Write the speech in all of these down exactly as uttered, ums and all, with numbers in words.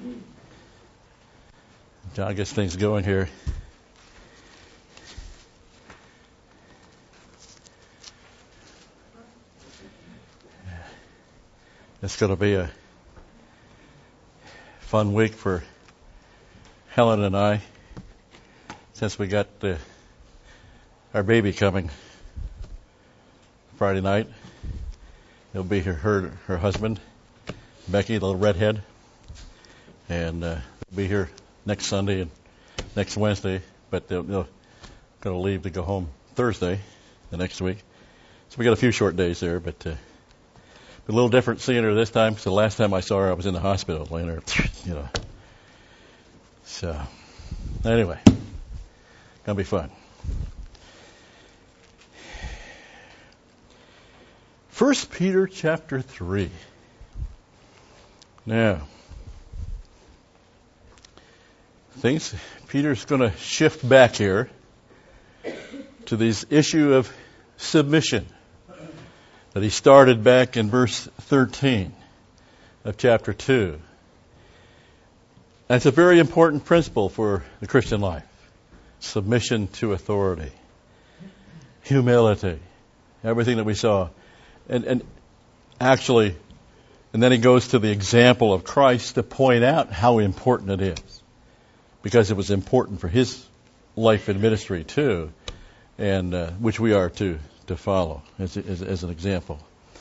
John gets things going here. It's going to be a fun week for Helen and I, since we got uh, our baby coming Friday night. It'll be her her, her husband, Becky, the little redhead, and uh, they'll be here next Sunday and next Wednesday, but they're, they're going to leave to go home Thursday, the next week. So we got a few short days there, but uh, a little different seeing her this time, because the last time I saw her, I was in the hospital, laying there, you know. So, anyway, gonna be fun. First Peter chapter three. Now, things, Peter's going to shift back here to this issue of submission that he started back in verse thirteen of chapter two. That's a very important principle for the Christian life. Submission to authority. Humility. Everything that we saw. And, and actually, and then he goes to the example of Christ to point out how important it is. Because it was important for his life and ministry too, and uh, which we are to, to follow as, as, as an example.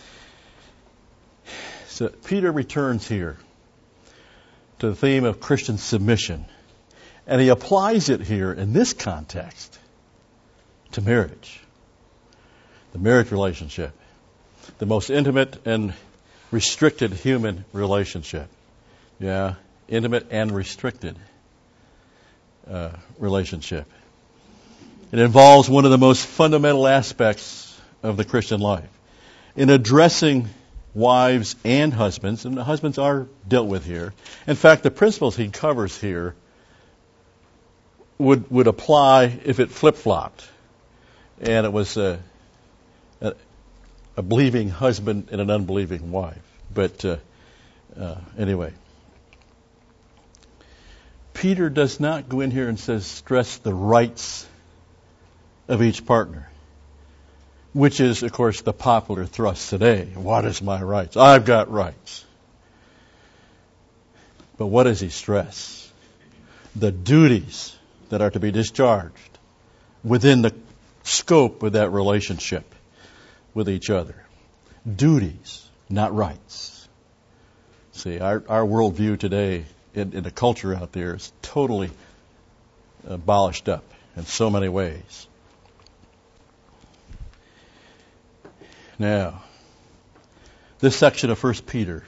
So Peter returns here to the theme of Christian submission, and he applies it here in this context to marriage, the marriage relationship, the most intimate and restricted human relationship. Yeah, intimate and restricted uh, relationship. It involves one of the most fundamental aspects of the Christian life. In addressing wives and husbands, and the husbands are dealt with here. In fact, the principles he covers here would would apply if it flip-flopped, and it was a, a, a believing husband and an unbelieving wife. But uh, uh, anyway, Peter does not go in here and says stress the rights of each partner, which is, of course, the popular thrust today. What is my rights? I've got rights. But what does he stress? The duties that are to be discharged within the scope of that relationship with each other. Duties, not rights. See, our, our worldview today in, in the culture out there is totally abolished up in so many ways. Now, this section of First Peter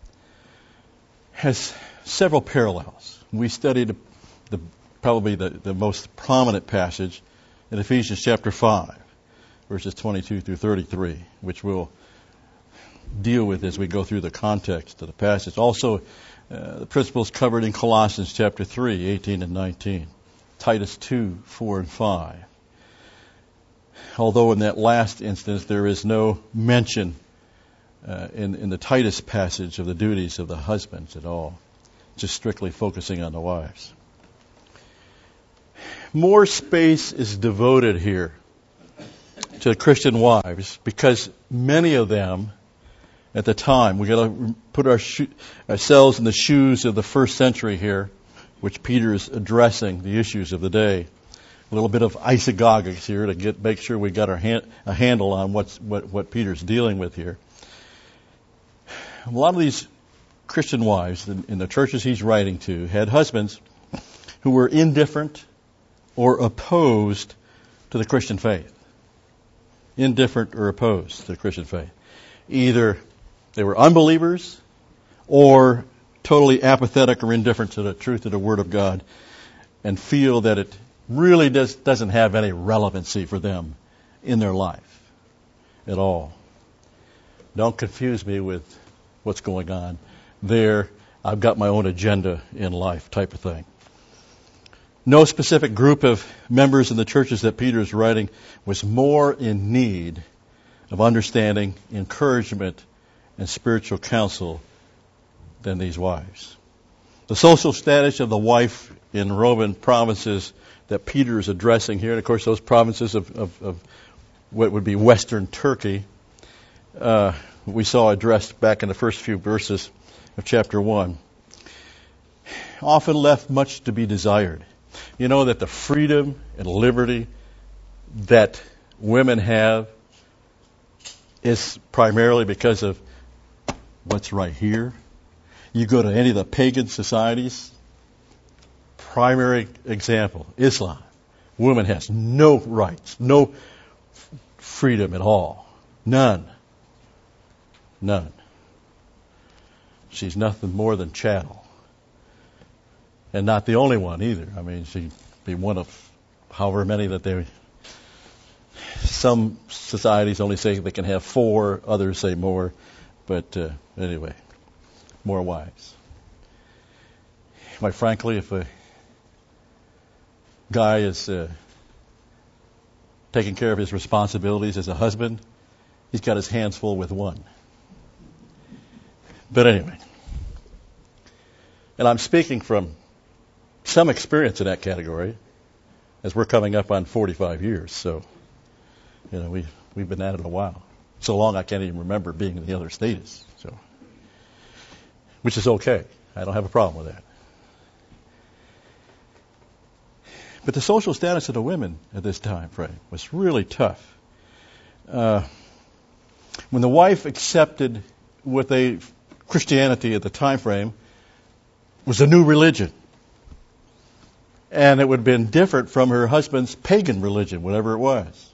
has several parallels. We studied the, probably the, the most prominent passage in Ephesians chapter five, verses twenty-two through thirty-three, which we'll deal with as we go through the context of the passage. Also, uh, the principles covered in Colossians chapter three, eighteen and nineteen, Titus two, four and five. Although in that last instance there is no mention uh, in, in the Titus passage of the duties of the husbands at all, just strictly focusing on the wives. More space is devoted here to Christian wives because many of them at the time, we got to put our sho- ourselves in the shoes of the first century here, which Peter is addressing the issues of the day. A little bit of isagogics here to get make sure we got our hand, a handle on what's what, what Peter's dealing with here. A lot of these Christian wives in, in the churches he's writing to had husbands who were indifferent or opposed to the Christian faith. Indifferent or opposed to the Christian faith. Either they were unbelievers or totally apathetic or indifferent to the truth of the Word of God and feel that it really does, doesn't have any relevancy for them in their life at all. Don't confuse me with what's going on there. I've got my own agenda in life type of thing. No specific group of members in the churches that Peter is writing was more in need of understanding, encouragement, and spiritual counsel than these wives. The social status of the wife in Roman provinces that Peter is addressing here, and of course those provinces of, of, of what would be Western Turkey, uh, we saw addressed back in the first few verses of chapter one, often left much to be desired. You know that the freedom and liberty that women have is primarily because of what's right here. You go to any of the pagan societies, primary example, Islam. Woman has no rights, no freedom at all. None. None. She's nothing more than chattel. And not the only one either. I mean, she'd be one of however many that they... Some societies only say they can have four, others say more. But uh, anyway, more wives. Quite frankly, if a guy is uh, taking care of his responsibilities as a husband, he's got his hands full with one. But anyway, and I'm speaking from some experience in that category, as we're coming up on forty-five years. So, you know, we we've been at it a while. So long I can't even remember being in the other status. So, which is okay. I don't have a problem with that. But the social status of the women at this time frame was really tough. Uh, when the wife accepted what they Christianity at the time frame was a new religion. And it would have been different from her husband's pagan religion, whatever it was.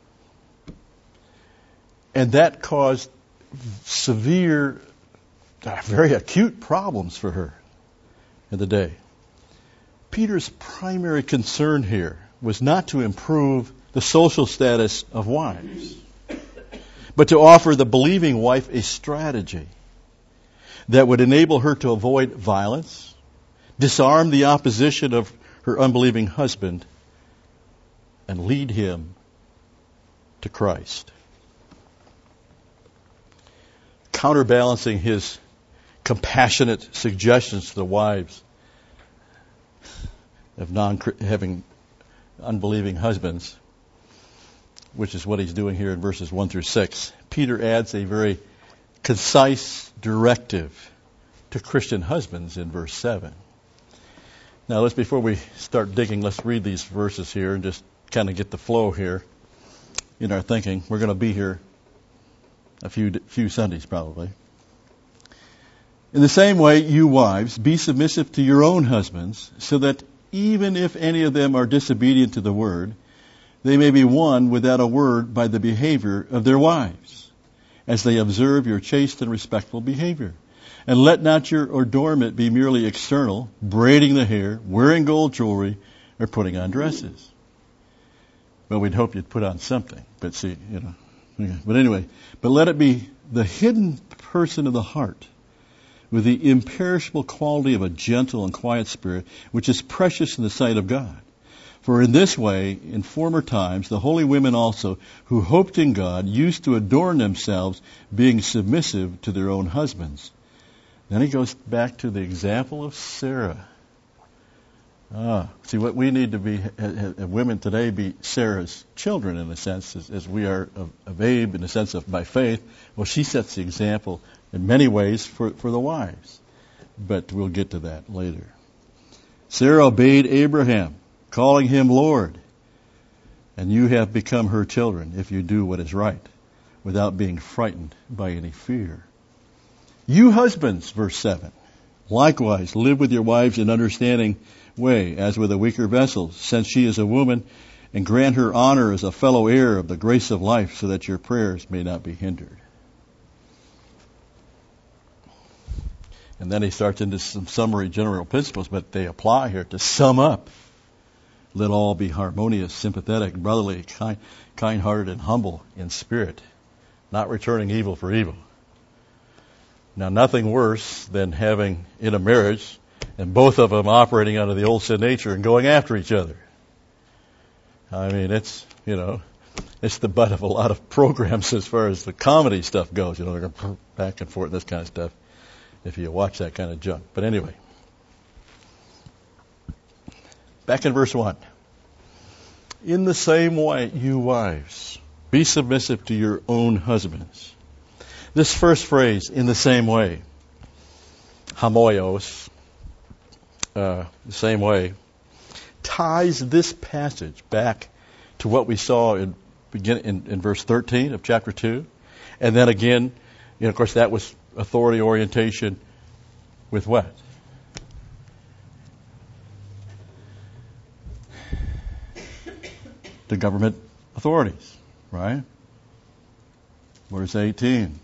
And that caused severe, very acute problems for her in the day. Peter's primary concern here was not to improve the social status of wives, but to offer the believing wife a strategy that would enable her to avoid violence, disarm the opposition of her unbelieving husband, and lead him to Christ. Counterbalancing his compassionate suggestions to the wives of non having unbelieving husbands, which is what he's doing here in verses one through six, Peter adds a very concise directive to Christian husbands in verse seven. Now, let's before we start digging, let's read these verses here and just kind of get the flow here in our thinking. We're going to be here a few few Sundays probably. In the same way, you wives, be submissive to your own husbands, so that even if any of them are disobedient to the word, they may be won without a word by the behavior of their wives, as they observe your chaste and respectful behavior. And let not your adornment be merely external, braiding the hair, wearing gold jewelry, or putting on dresses. Well, we'd hope you'd put on something, but see, you know. Okay. But anyway, but let it be the hidden person of the heart, with the imperishable quality of a gentle and quiet spirit, which is precious in the sight of God. For in this way, in former times, the holy women also, who hoped in God, used to adorn themselves, being submissive to their own husbands. Then he goes back to the example of Sarah. Ah, see, what we need to be, have women today be Sarah's children in a sense, as, as we are of, of Abe in the sense of by faith. Well, she sets the example in many ways for, for the wives. But we'll get to that later. Sarah obeyed Abraham, calling him Lord. And you have become her children if you do what is right, without being frightened by any fear. You husbands, verse seven, likewise live with your wives in understanding way, as with a weaker vessel, since she is a woman, and grant her honor as a fellow heir of the grace of life, so that your prayers may not be hindered. And then he starts into some summary general principles, but they apply here to sum up. Let all be harmonious, sympathetic, brotherly, kind, kind-hearted, and humble in spirit, not returning evil for evil. Now, nothing worse than having in a marriage and both of them operating under the old sin nature and going after each other. I mean, it's, you know, it's the butt of a lot of programs as far as the comedy stuff goes. You know, they're going back and forth, this kind of stuff, if you watch that kind of junk. But anyway, Back in verse one. In the same way, you wives, be submissive to your own husbands. This first phrase, in the same way, hamoios, uh, the same way, ties this passage back to what we saw in, begin, in, in verse thirteen of chapter two. And then again, you know, of course, that was authority orientation with what? The government authorities, right? Verse eighteen.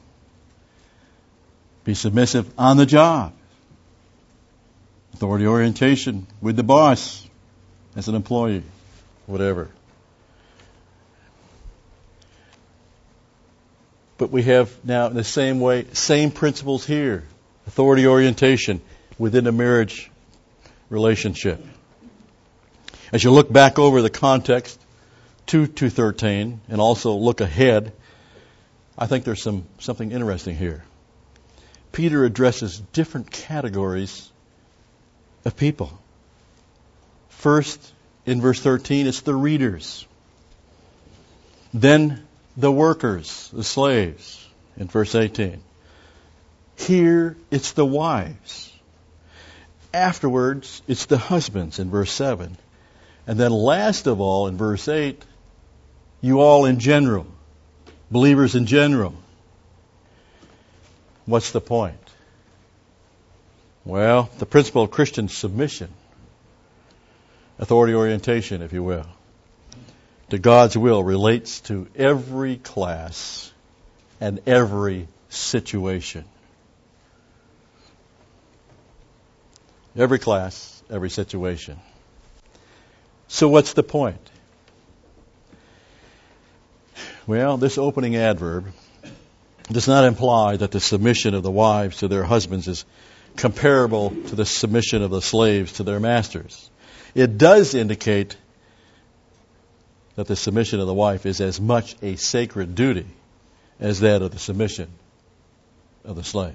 Be submissive on the job. Authority orientation with the boss as an employee, whatever. But we have now in the same way, same principles here. Authority orientation within a marriage relationship. As you look back over the context to two thirteen and also look ahead, I think there's some something interesting here. Peter addresses different categories of people. First, in verse thirteen, it's the readers. Then the workers, the slaves, in verse eighteen. Here, it's the wives. Afterwards, it's the husbands, in verse seven. And then last of all, in verse eight, you all in general, believers in general. What's the point? Well, the principle of Christian submission, authority orientation, if you will, to God's will relates to every class and every situation. Every class, every situation. So what's the point? Well, this opening adverb does not imply that the submission of the wives to their husbands is comparable to the submission of the slaves to their masters. It does indicate that the submission of the wife is as much a sacred duty as that of the submission of the slave.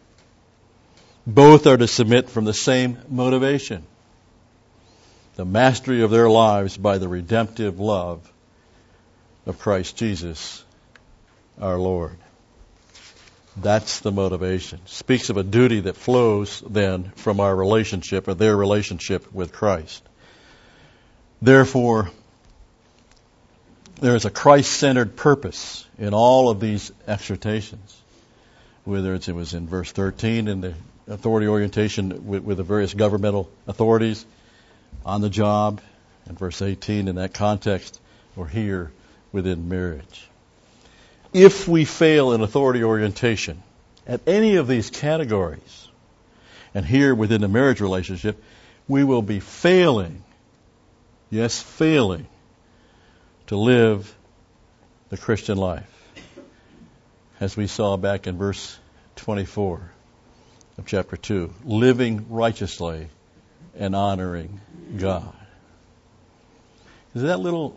Both are to submit from the same motivation, the mastery of their lives by the redemptive love of Christ Jesus, our Lord. That's the motivation. Speaks of a duty that flows then from our relationship or their relationship with Christ. Therefore, there is a Christ-centered purpose in all of these exhortations, whether it's, it was in verse thirteen in the authority orientation with, with the various governmental authorities on the job, and verse eighteen in that context, or here within marriage. If we fail in authority orientation at any of these categories, and here within the marriage relationship, we will be failing, yes, failing to live the Christian life, as we saw back in verse twenty-four of chapter two, living righteously and honoring God. Is that little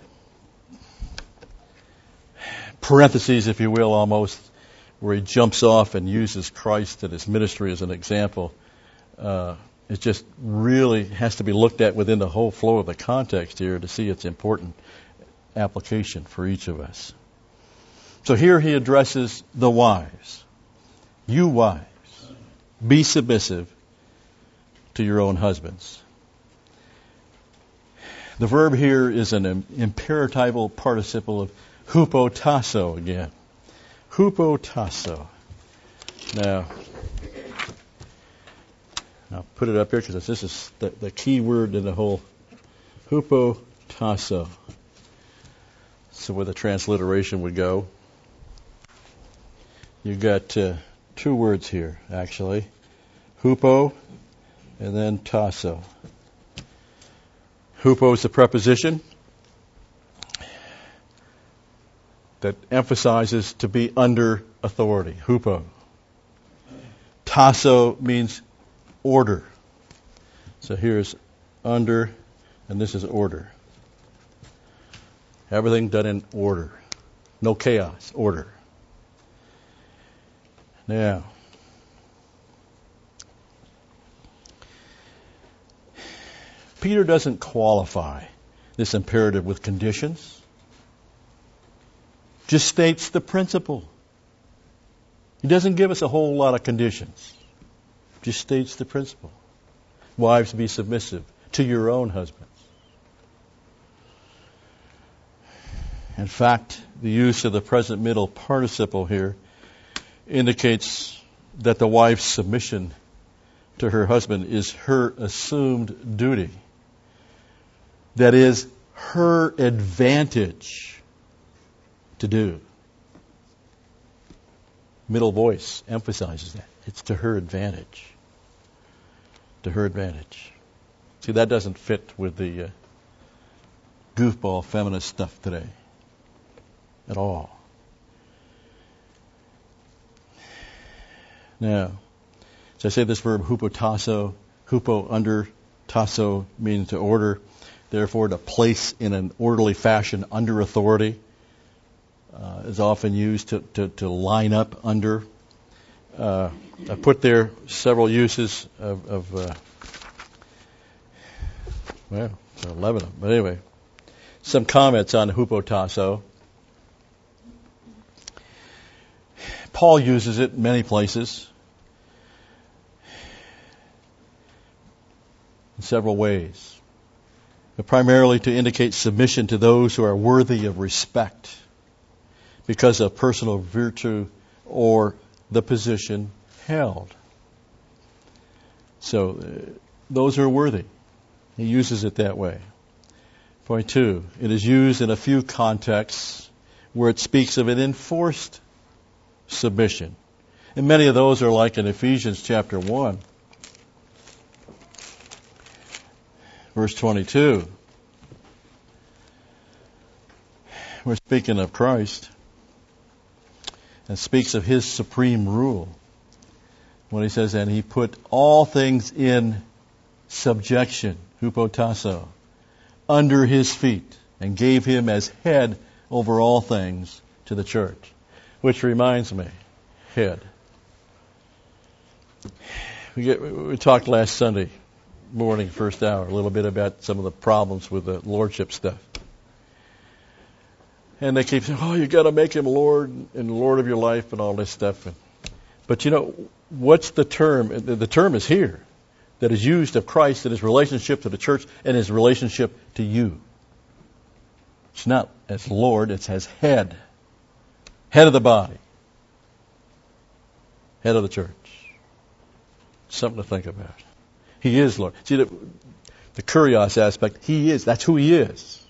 parentheses, if you will, almost, where he jumps off and uses Christ and his ministry as an example, uh, it just really has to be looked at within the whole flow of the context here to see its important application for each of us. So here he addresses the wives. You wives, be submissive to your own husbands. The verb here is an imperatival participle of hupotasso again. Hupotasso. Now, I'll put it up here because this is the, the key word in the whole hupotasso. So where the transliteration would go. You've got uh, two words here, actually. Hupo and then tasso. Hupo is the preposition that emphasizes to be under authority. Hupo. Tasso means order. So here's under, and this is order. Everything done in order. No chaos. Order. Now, Peter doesn't qualify this imperative with conditions. Just states the principle. He doesn't give us a whole lot of conditions. Just states the principle. Wives, be submissive to your own husbands. In fact, the use of the present middle participle here indicates that the wife's submission to her husband is her assumed duty. That is her advantage to do. Middle voice emphasizes that. It's to her advantage. To her advantage. See, that doesn't fit with the uh, goofball feminist stuff today. At all. Now, so I say this verb hupotasso, hupo under, tasso means to order, therefore to place in an orderly fashion under authority, uh, is often used to, to, to line up under. Uh, I put there several uses of, of uh, well, eleven of them, but anyway, some comments on hupotasso. Paul uses it in many places, in several ways, but primarily to indicate submission to those who are worthy of respect because of personal virtue or the position held. So, uh, those are worthy. He uses it that way. Point two, it is used in a few contexts where it speaks of an enforced submission. And many of those are like in Ephesians chapter one, verse twenty-two. We're speaking of Christ and speaks of His supreme rule. When He says, and He put all things in subjection, hupotasso, under His feet, and gave Him as head over all things to the church. Which reminds me, head. We, get, we talked last Sunday morning, first hour, a little bit about some of the problems with the lordship stuff. And they keep saying, oh, you got to make Him Lord and Lord of your life and all this stuff. And, but you know, what's the term? The, the term is here that is used of Christ in His relationship to the church and His relationship to you. It's not as Lord, it's as head. Head of the body. Head of the church. Something to think about. He is Lord. See, the, the kurios aspect, He is. That's who He is.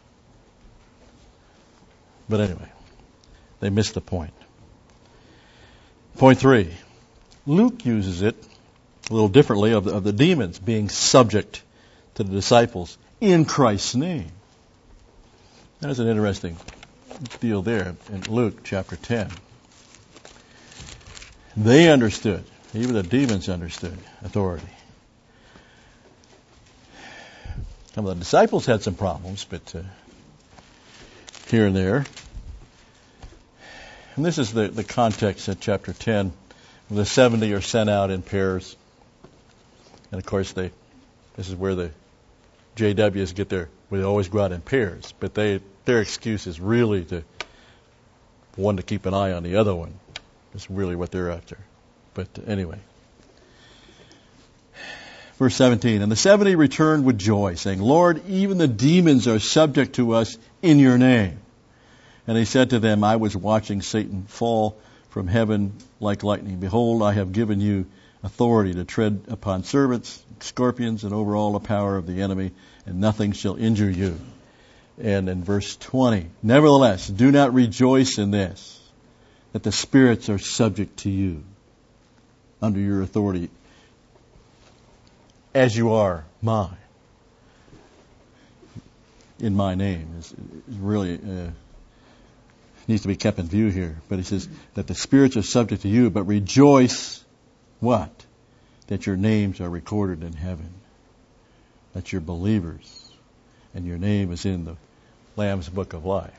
But anyway, they missed the point. Point three. Luke uses it a little differently of the, of the demons being subject to the disciples in Christ's name. There's an interesting deal there in Luke chapter ten. They understood, even the demons understood authority. Some of the disciples had some problems, but uh, here and there. And this is the, the context of chapter ten. The seventy are sent out in pairs. And of course, they this is where the J Ws get their, where they always go out in pairs. But they their excuse is really to one to keep an eye on the other one. That's really what they're after. But anyway. Verse seventeen, and the seventy returned with joy, saying, Lord, even the demons are subject to us in your name. And he said to them, I was watching Satan fall from heaven like lightning. Behold, I have given you authority to tread upon serpents, scorpions, and over all the power of the enemy, and nothing shall injure you. And in verse twenty, nevertheless, do not rejoice in this, that the spirits are subject to you, under your authority, as you are mine. In my name is, is really uh, needs to be kept in view here. But he says that the spirits are subject to you, but rejoice, what? That your names are recorded in heaven. That you're believers, and your name is in the Lamb's Book of Life.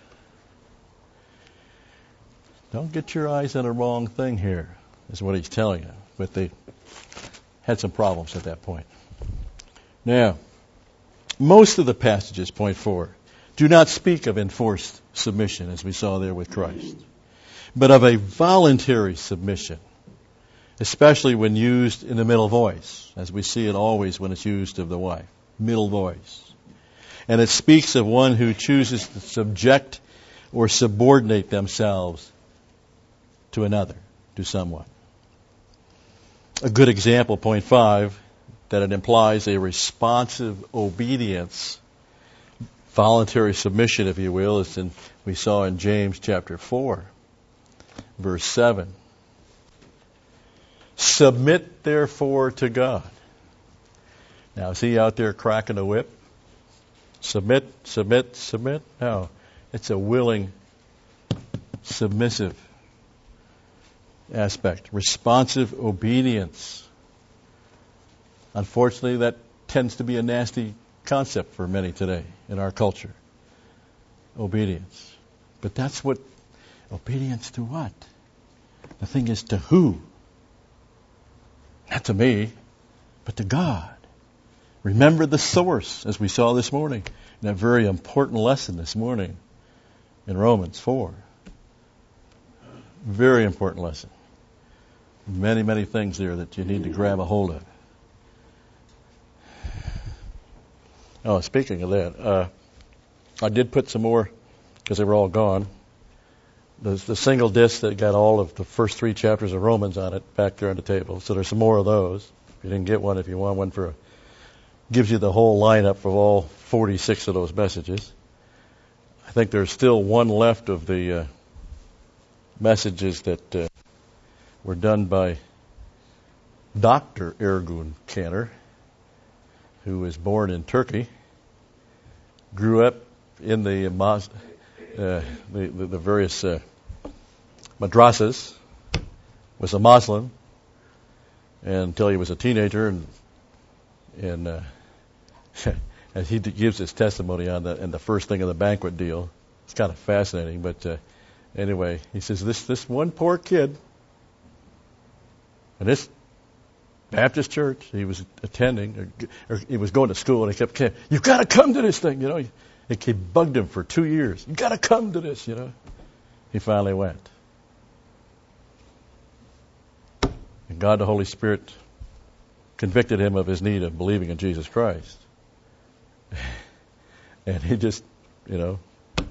Don't get your eyes on the wrong thing here, is what he's telling you. But they had some problems at that point. Now, Most of the passages, point four, do not speak of enforced submission, as we saw there with Christ, but of a voluntary submission, especially when used in the middle voice, as we see it always when it's used of the wife, middle voice. And it speaks of one who chooses to subject or subordinate themselves to another, to someone. A good example, point five, that it implies a responsive obedience, voluntary submission, if you will, is in, we saw in James chapter four, verse seven. Submit therefore to God. Now, is he out there cracking the whip? Submit, submit, submit? No. It's a willing, submissive aspect. Responsive obedience. Unfortunately, that tends to be a nasty concept for many today in our culture. Obedience. But that's what, obedience to what? The thing is, to who? Not to me, but to God. Remember the source, as we saw this morning, in that very important lesson this morning in Romans four. Very important lesson. Many, many things there that you need to grab a hold of. Oh, speaking of that, uh, I did put some more, because they were all gone. There's the single disc that got all of the first three chapters of Romans on it back there on the table. So there's some more of those. If you didn't get one, if you want one for a gives you the whole lineup of all forty-six of those messages. I think there's still one left of the uh, messages that uh, were done by Doctor Ergun Cantor, who was born in Turkey, grew up in the uh, the, the, the various uh, madrasas, was a Muslim until he was a teenager, and and uh, as he gives his testimony on the and the first thing of the banquet deal. It's kind of fascinating, but uh, anyway, he says this this one poor kid in this Baptist church he was attending, or, or he was going to school, and he kept saying, "You've got to come to this thing," you know. It, it bugged him for two years. "You've got to come to this," you know. He finally went, and God, the Holy Spirit, convicted him of his need of believing in Jesus Christ. And he just, you know,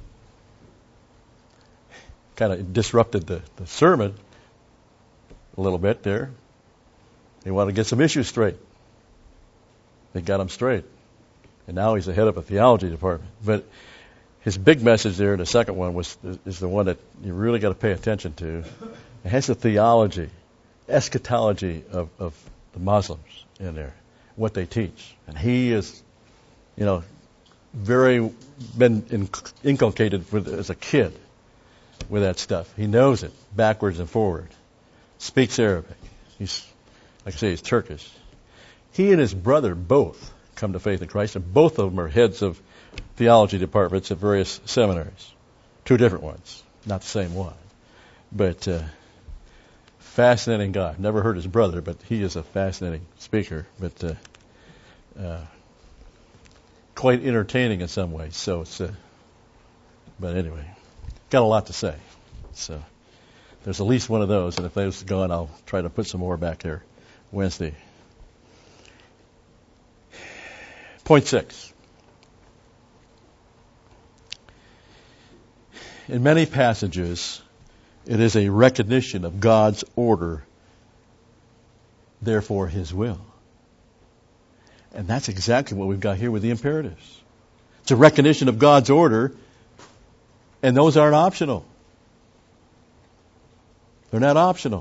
kind of disrupted the, the sermon a little bit there. He wanted to get some issues straight. They got him straight. And now he's the head of a theology department. But his big message there, the second one, was is the one that you really got to pay attention to. It has the theology, eschatology of, of the Muslims in there, what they teach. And he is, you know, very been in, inculcated with, as a kid with that stuff. He knows it backwards and forward. Speaks Arabic. He's, like I say, he's Turkish. He and his brother both come to faith in Christ, and both of them are heads of theology departments at various seminaries. Two different ones, not the same one. But uh, fascinating guy. Never heard his brother, but he is a fascinating speaker. But uh, uh, quite entertaining in some ways. So it's, uh, but anyway, got a lot to say. So there's at least one of those, and if those are gone, I'll try to put some more back there Wednesday. Point six. In many passages, it is a recognition of God's order, therefore His will. And that's exactly what we've got here with the imperatives. It's a recognition of God's order, and those aren't optional. They're not optional.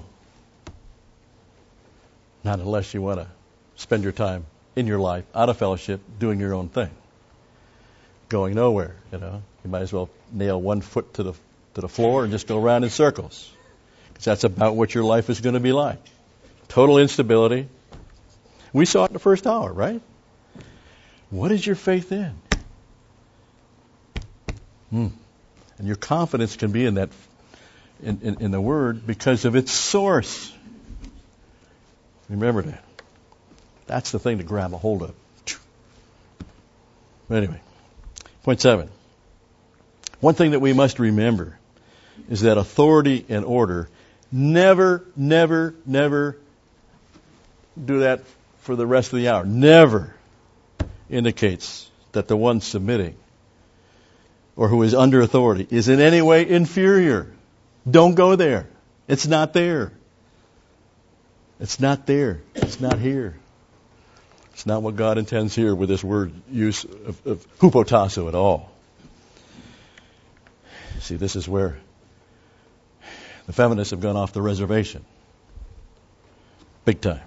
Not unless you want to spend your time in your life, out of fellowship, doing your own thing. Going nowhere, you know. You might as well nail one foot to the to the floor and just go around in circles. Because that's about what your life is going to be like. Total instability. We saw it in the first hour, right? What is your faith in? Hmm. And your confidence can be in that, in, in, in the Word, because of its source. Remember that. That's the thing to grab a hold of. But anyway, point seven. One thing that we must remember is that authority and order never, never, never do that for the rest of the hour. Never indicates that the one submitting or who is under authority is in any way inferior. Don't go there. It's not there. It's not there. It's not here. It's not what God intends here with this word use of, of hupotasso at all. See, this is where the feminists have gone off the reservation. Big time.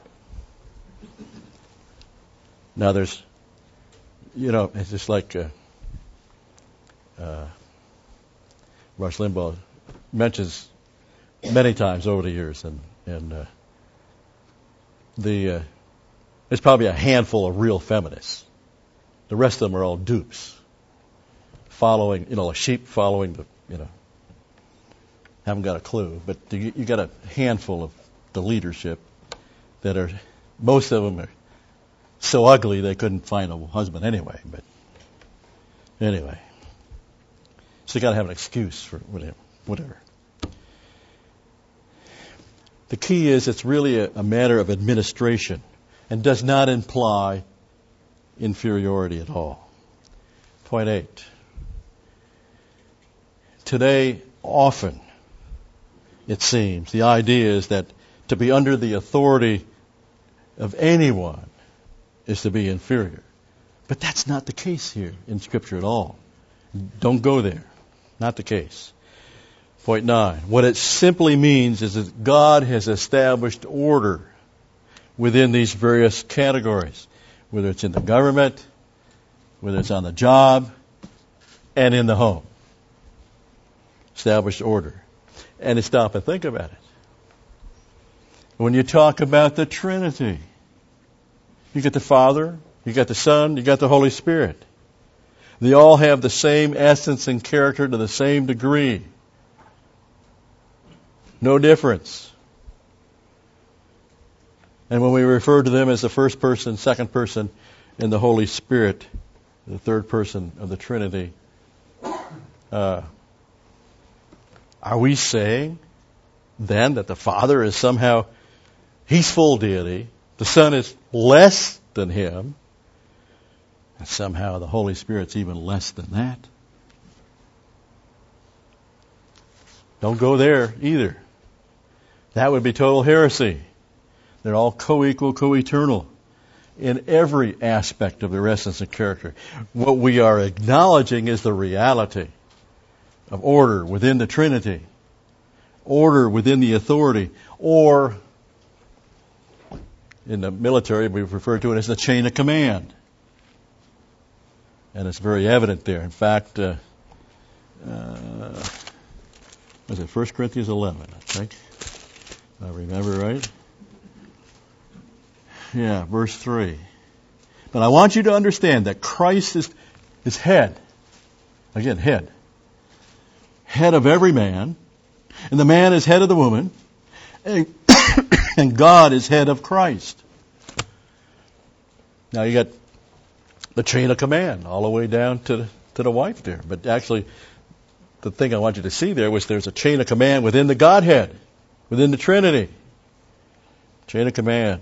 Now there's, you know, it's just like uh, uh, Rush Limbaugh mentions many times over the years, and and uh, the uh, there's probably a handful of real feminists. The rest of them are all dupes, following, you know, a sheep following the, you know, haven't got a clue. But you, you got a handful of the leadership that are, most of them are so ugly they couldn't find a husband anyway. But anyway, so you got to have an excuse for whatever. Whatever. The key is it's really a, a matter of administration and does not imply inferiority at all. Point eight. Today, often, it seems, the idea is that to be under the authority of anyone is to be inferior. But that's not the case here in Scripture at all. Don't go there. Not the case. Point nine. What it simply means is that God has established order within these various categories, whether it's in the government, whether it's on the job, and in the home. Established order. And to stop and think about it. When you talk about the Trinity, you got the Father, you got the Son, you got the Holy Spirit. They all have the same essence and character to the same degree. No difference. And when we refer to them as the first person, second person, and the Holy Spirit, the third person of the Trinity, uh, are we saying then that the Father is somehow, He's full deity, the Son is less than Him, and somehow the Holy Spirit's even less than that? Don't go there either. That would be total heresy. They're all co-equal, co-eternal in every aspect of their essence and character. What we are acknowledging is the reality of order within the Trinity, order within the authority, or in the military we refer to it as the chain of command. And it's very evident there. In fact, uh, uh, was it First Corinthians eleven, I think? If I remember right. Yeah, verse three. But I want you to understand that Christ is, is head. Again, head. Head of every man. And the man is head of the woman. And, and God is head of Christ. Now you got the chain of command all the way down to, to the wife there. But actually, the thing I want you to see there was there's a chain of command within the Godhead, within the Trinity. Chain of command.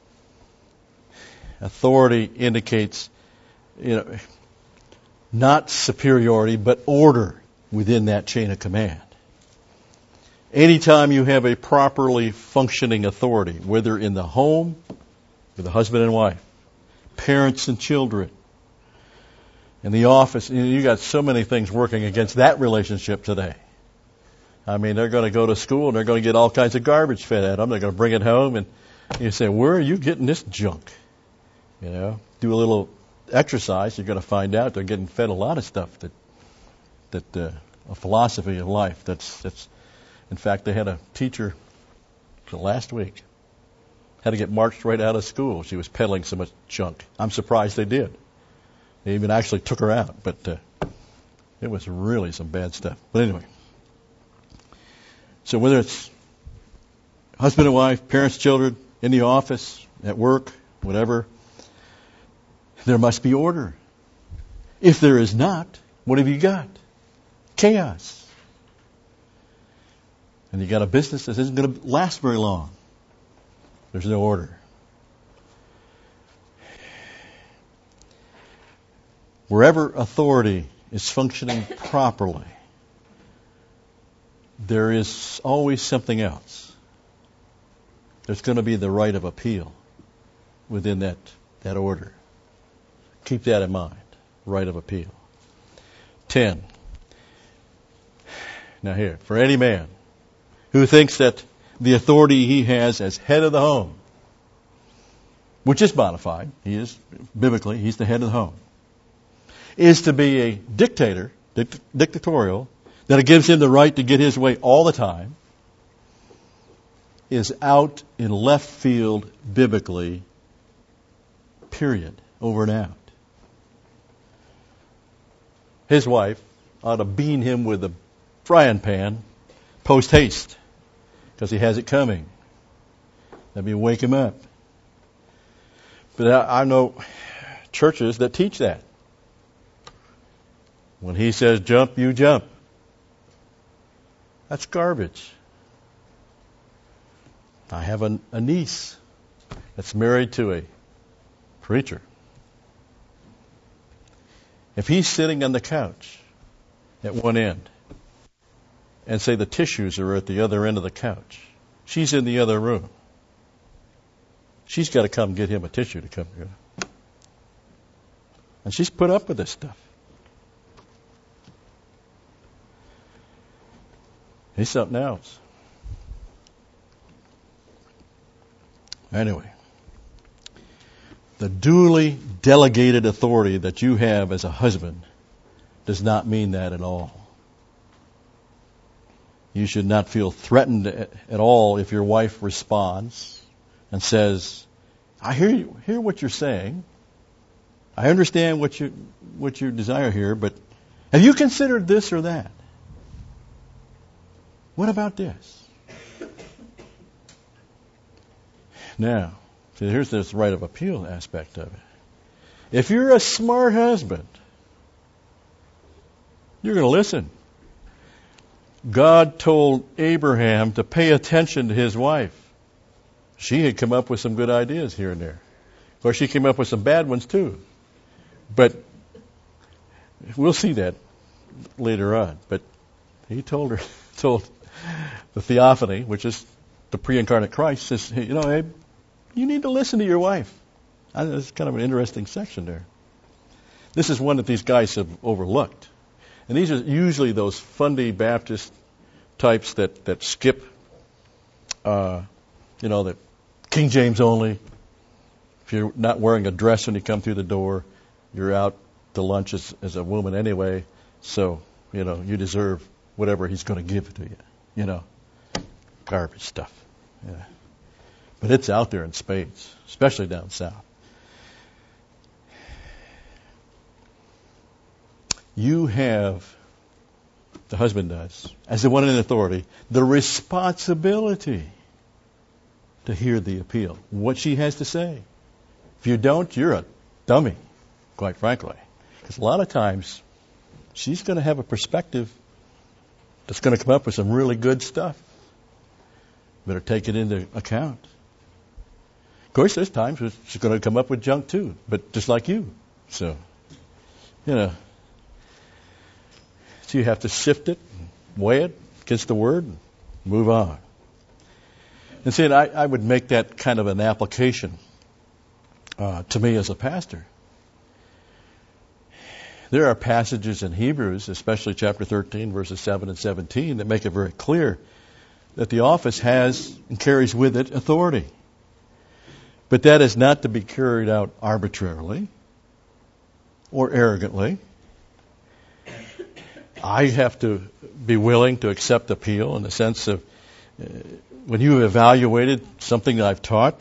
Authority indicates, you know, not superiority, but order within that chain of command. Anytime you have a properly functioning authority, whether in the home, with a husband and wife, parents and children, in the office, you know, you got so many things working against that relationship today. I mean, they're going to go to school and they're going to get all kinds of garbage fed at them. They're going to bring it home, and you say, "Where are you getting this junk?" You know, do a little exercise, you're going to find out they're getting fed a lot of stuff that that uh, a philosophy of life. That's that's. In fact, they had a teacher last week had to get marched right out of school. She was peddling so much junk. I'm surprised they did. They even actually took her out, but uh, it was really some bad stuff. But anyway, so whether it's husband and wife, parents, children, in the office, at work, whatever, there must be order. If there is not, what have you got? Chaos. And you got a business that isn't going to last very long. There's no order. Wherever authority is functioning properly, there is always something else. There's going to be the right of appeal within that, that order. Keep that in mind. Right of appeal. Ten. Now here, for any man who thinks that the authority he has as head of the home, which is modified, he is, biblically, he's the head of the home, is to be a dictator, dict- dictatorial, that it gives him the right to get his way all the time, is out in left field biblically, period, over and out. His wife ought to bean him with a frying pan post haste because he has it coming. Let me wake him up. But I, I know churches that teach that. When he says jump, you jump. That's garbage. I have a, a niece that's married to a preacher. If he's sitting on the couch at one end and say the tissues are at the other end of the couch, she's in the other room. She's got to come get him a tissue to come here. And she's put up with this stuff. He's something else. Anyway, the duly delegated authority that you have as a husband does not mean that at all. You should not feel threatened at all if your wife responds and says, I hear you, hear what you're saying. I understand what you what you desire here, but have you considered this or that? What about this? Now, see, here's this right of appeal aspect of it. If you're a smart husband, you're going to listen. God told Abraham to pay attention to his wife. She had come up with some good ideas here and there. Of course, she came up with some bad ones too. But we'll see that later on. But he told her, told the theophany, which is the pre-incarnate Christ, says, hey, you know, Abe, you need to listen to your wife. It's kind of an interesting section there. This is one that these guys have overlooked. And these are usually those fundy Baptist types that, that skip, uh, you know, that King James only. If you're not wearing a dress when you come through the door, you're out to lunch as, as a woman anyway. So, you know, you deserve whatever he's going to give to you. You know, garbage stuff. Yeah. But it's out there in spades, especially down south. You have, the husband does, as the one in authority, the responsibility to hear the appeal, what she has to say. If you don't, you're a dummy, quite frankly. Because a lot of times, she's going to have a perspective that's going to come up with some really good stuff. Better take it into account. Of course, there's times when she's going to come up with junk too, but just like you. So, you know, so you have to sift it, weigh it against the Word, and move on. And see, I, I would make that kind of an application uh, to me as a pastor. There are passages in Hebrews, especially chapter thirteen, verses seven and seventeen, that make it very clear that the office has and carries with it authority. But that is not to be carried out arbitrarily or arrogantly. I have to be willing to accept appeal in the sense of uh, when you have evaluated something that I've taught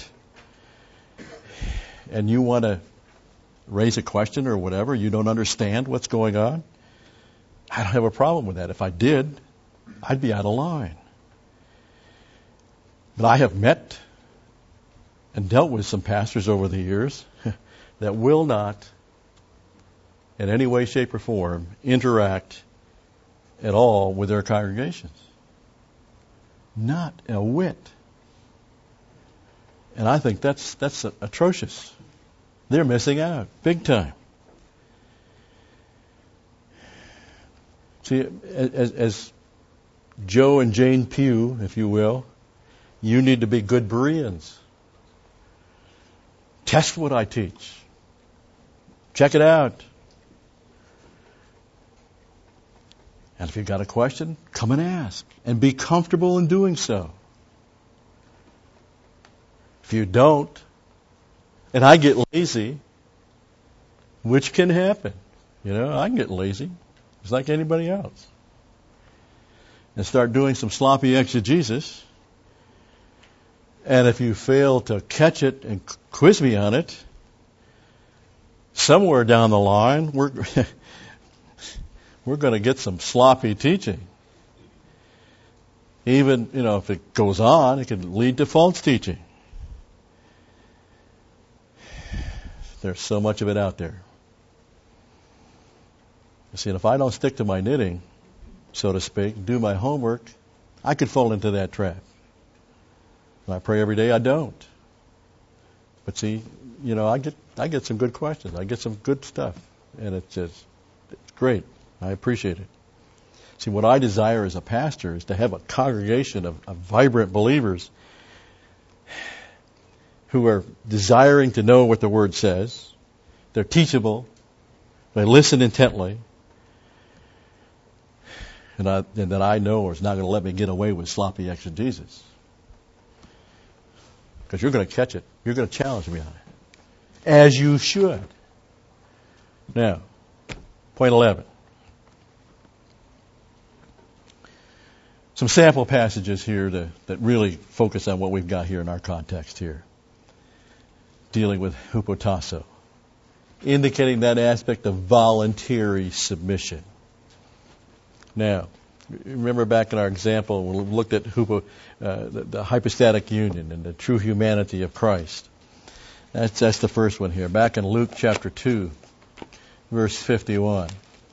and you want to raise a question or whatever, you don't understand what's going on, I don't have a problem with that. If I did, I'd be out of line. But I have met and dealt with some pastors over the years that will not in any way, shape, or form interact at all with their congregations. Not a whit. And I think that's that's atrocious. They're missing out big time. See, as, as Joe and Jane Pugh, if you will, you need to be good Bereans. Test what I teach. Check it out. And if you've got a question, come and ask. And be comfortable in doing so. If you don't, and I get lazy, which can happen. You know, I can get lazy. It's like anybody else. And start doing some sloppy exegesis. And if you fail to catch it and quiz me on it, somewhere down the line, we're we're going to get some sloppy teaching. Even, you know, if it goes on, it could lead to false teaching. There's so much of it out there. You see, and if I don't stick to my knitting, so to speak, do my homework, I could fall into that trap. I pray every day, I don't. But see, you know, I get I get some good questions. I get some good stuff. And it's just it's great. I appreciate it. See, what I desire as a pastor is to have a congregation of, of vibrant believers who are desiring to know what the Word says. They're teachable. They listen intently. And, I, and that I know is not going to let me get away with sloppy exegesis. Because you're going to catch it. You're going to challenge me on it. As you should. Now, point eleven. Some sample passages here to, that really focus on what we've got here in our context here. Dealing with hupotasso. Indicating that aspect of voluntary submission. Now, remember back in our example, we looked at hupo, uh, the, the hypostatic union and the true humanity of Christ. That's, that's the first one here. Back in Luke chapter two, verse fifty-one.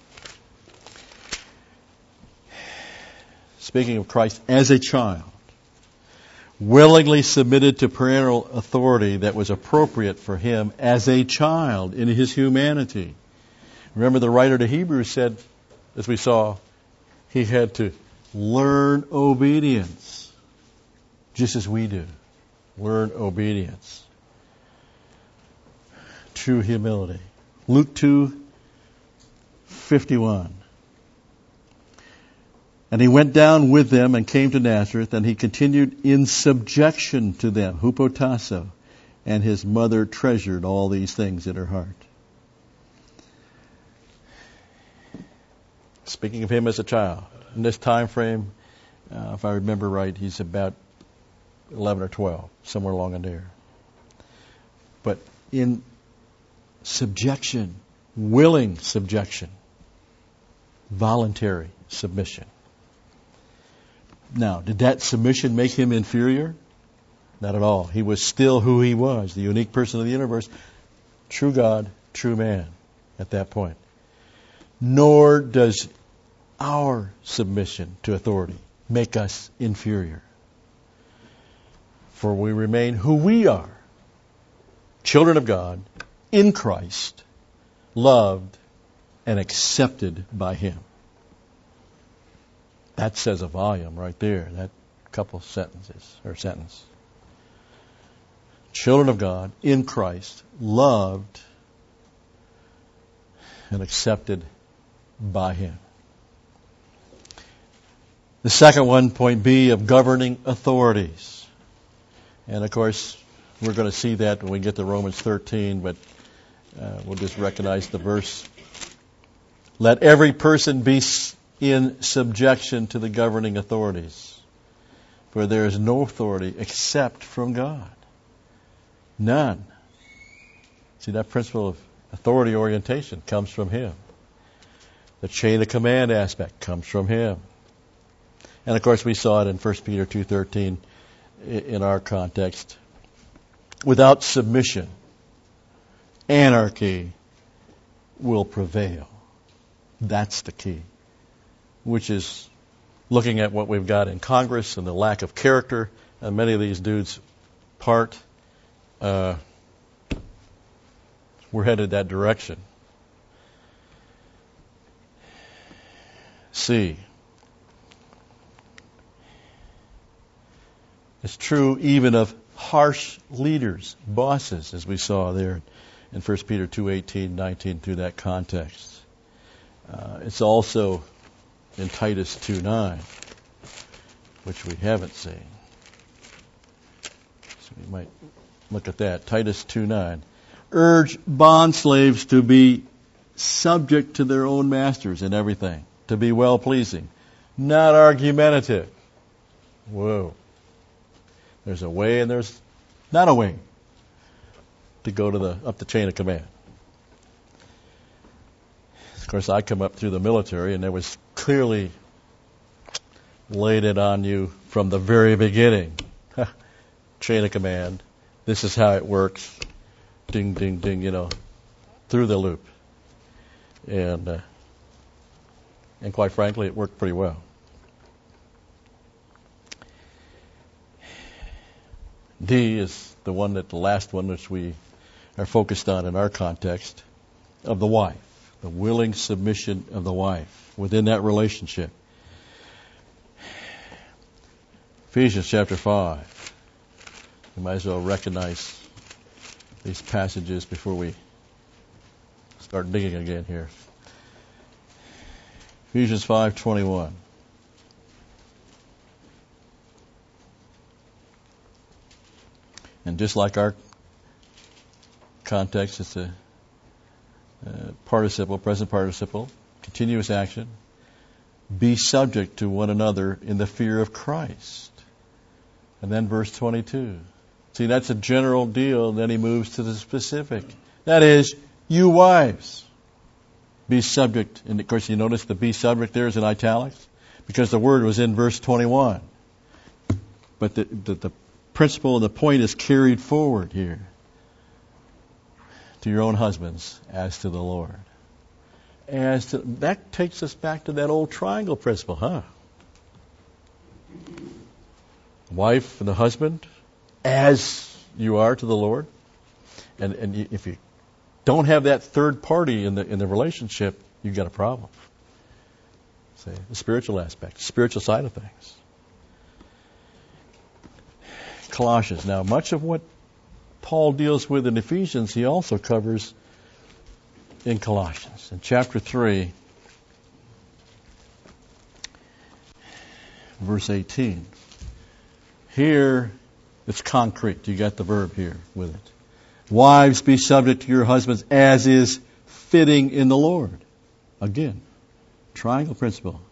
Speaking of Christ as a child, willingly submitted to parental authority that was appropriate for him as a child in his humanity. Remember the writer to Hebrews said, as we saw, he had to learn obedience, just as we do. Learn obedience. True humility. Luke two fifty-one. And he went down with them and came to Nazareth, and he continued in subjection to them, hupotasso, and his mother treasured all these things in her heart. Speaking of him as a child, in this time frame, uh, if I remember right, he's about eleven or twelve, somewhere along in there. But in subjection, willing subjection, voluntary submission. Now, did that submission make him inferior? Not at all. He was still who he was, the unique person of the universe, true God, true man at that point. Nor does our submission to authority make us inferior. For we remain who we are, children of God, in Christ, loved and accepted by Him. That says a volume right there, that couple sentences, or sentence. Children of God, in Christ, loved and accepted by Him. The second one, point B, of governing authorities. And of course, we're going to see that when we get to Romans thirteen, but uh, we'll just recognize the verse. Let every person be in subjection to the governing authorities, for there is no authority except from God. None. See, that principle of authority orientation comes from Him. The chain of command aspect comes from Him. And of course we saw it in First Peter two thirteen in our context. Without submission, anarchy will prevail. That's the key, which is looking at what we've got in Congress and the lack of character on many of these dudes' part. Uh, we're headed that direction. C. It's true even of harsh leaders, bosses, as we saw there in First Peter two eighteen, nineteen, through that context. Uh, it's also in Titus two nine, which we haven't seen. So we might look at that. Titus two nine. Urge bondslaves to be subject to their own masters in everything, to be well-pleasing, not argumentative. Whoa. There's a way and there's not a way to go to the up the chain of command. Of course, I come up through the military, and there was clearly laid it on you from the very beginning. Chain of command. This is how it works. Ding, ding, ding, you know, through the loop. And, uh, and quite frankly, it worked pretty well. D is the one that the last one which we are focused on in our context, of the wife, the willing submission of the wife within that relationship. Ephesians chapter five. We might as well recognize these passages before we start digging again here. Ephesians five twenty-one. And just like our context, it's a, a participle, present participle, continuous action. Be subject to one another in the fear of Christ. And then verse twenty-two. See, that's a general deal. Then he moves to the specific. That is, you wives, be subject. And of course, you notice the be subject there is in italics because the word was in verse twenty-one. But the, the, the principle and the point is carried forward here to your own husbands as to the Lord. As to, that takes us back to that old triangle principle, huh? Wife and the husband as you are to the Lord. And, and if you don't have that third party in the in the relationship, you've got a problem. See, the spiritual aspect, spiritual side of things. Colossians. Now, much of what Paul deals with in Ephesians, he also covers in Colossians. In chapter three, verse eighteen. Here, it's concrete. You got the verb here with it. Wives, be subject to your husbands as is fitting in the Lord. Again, triangle principle.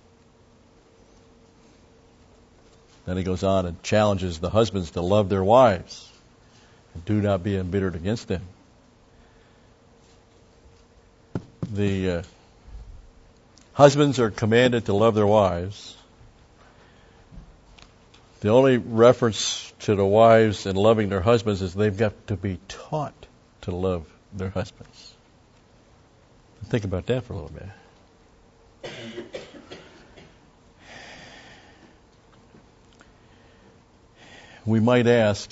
Then he goes on and challenges the husbands to love their wives and do not be embittered against them. The uh, husbands are commanded to love their wives. The only reference to the wives and loving their husbands is they've got to be taught to love their husbands. Think about that for a little bit. We might ask,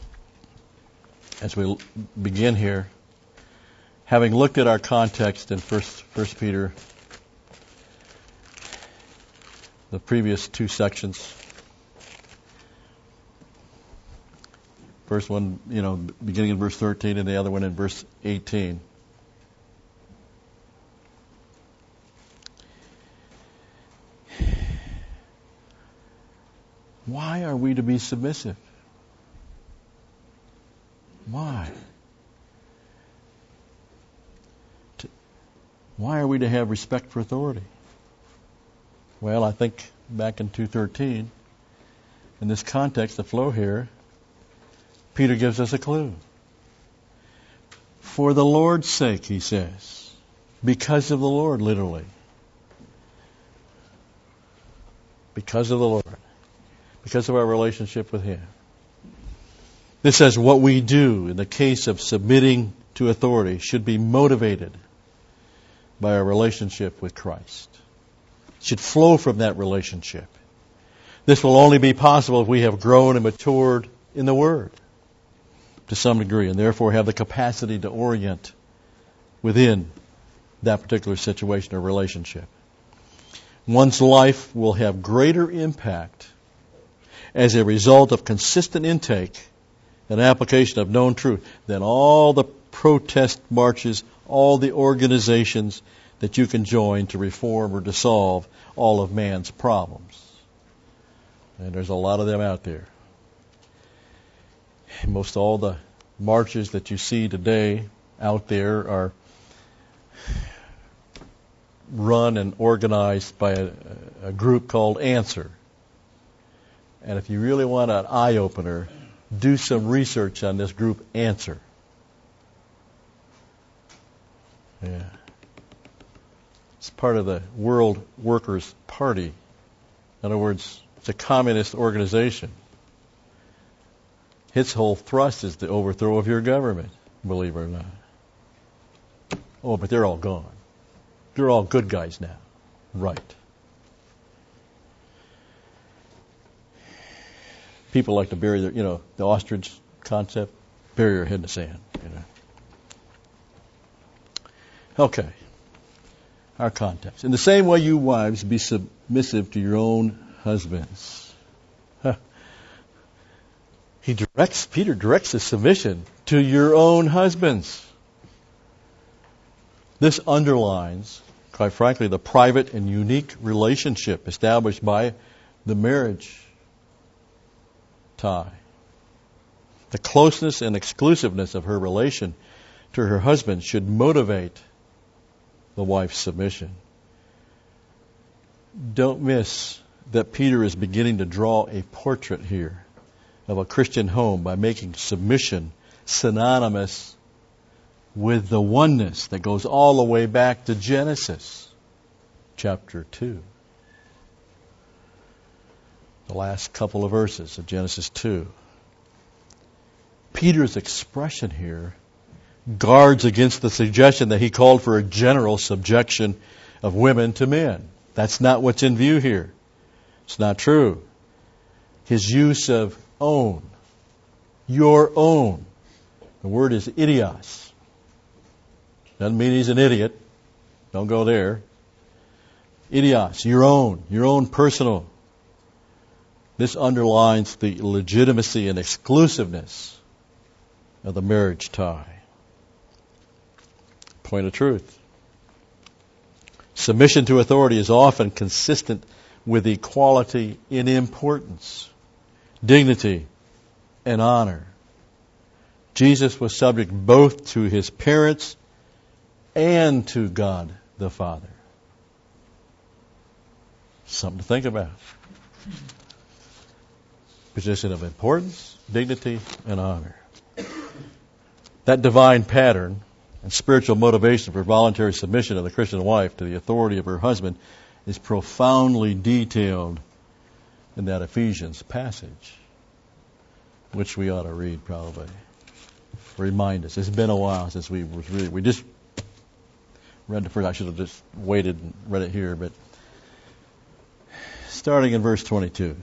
as we begin here, having looked at our context in First, First Peter, the previous two sections. First one, you know, beginning in verse thirteen, and the other one in verse eighteen. Why are we to be submissive? Why? To, why are we to have respect for authority? Well, I think back in two thirteen, in this context, the flow here, Peter gives us a clue. For the Lord's sake, he says. Because of the Lord, literally. Because of the Lord. Because of our relationship with Him. This says what we do in the case of submitting to authority should be motivated by our relationship with Christ. It should flow from that relationship. This will only be possible if we have grown and matured in the Word to some degree, and therefore have the capacity to orient within that particular situation or relationship. One's life will have greater impact as a result of consistent intake and application of known truth than all the protest marches, all the organizations that you can join to reform or to solve all of man's problems. And there's a lot of them out there. Most all the marches that you see today out there are run and organized by a, a group called Answer. And if you really want an eye-opener, do some research on this group Answer. Yeah. It's part of the World Workers' Party. In other words, it's a communist organization. Its whole thrust is the overthrow of your government, believe it or not. Oh, but they're all gone. They're all good guys now. Right. People like to bury their, you know, the ostrich concept, bury your head in the sand, you know. Okay. Our context. In the same way, you wives, be submissive to your own husbands. Huh. He directs, Peter directs the submission to your own husbands. This underlines, quite frankly, the private and unique relationship established by the marriage tie. The closeness and exclusiveness of her relation to her husband should motivate the wife's submission. Don't miss that Peter is beginning to draw a portrait here of a Christian home by making submission synonymous with the oneness that goes all the way back to Genesis chapter two. The last couple of verses of Genesis two. Peter's expression here guards against the suggestion that he called for a general subjection of women to men. That's not what's in view here. It's not true. His use of own, your own. The word is idios. Doesn't mean he's an idiot. Don't go there. Idios, your own, your own personal. This underlines the legitimacy and exclusiveness of the marriage tie. Point of truth. Submission to authority is often consistent with equality in importance, dignity, and honor. Jesus was subject both to his parents and to God the Father. Something to think about. Position of importance, dignity, and honor. That divine pattern and spiritual motivation for voluntary submission of the Christian wife to the authority of her husband is profoundly detailed in that Ephesians passage, which we ought to read probably. Remind us. It's been a while since we was really, we just read the first. I should have just waited and read it here, but starting in verse twenty-two.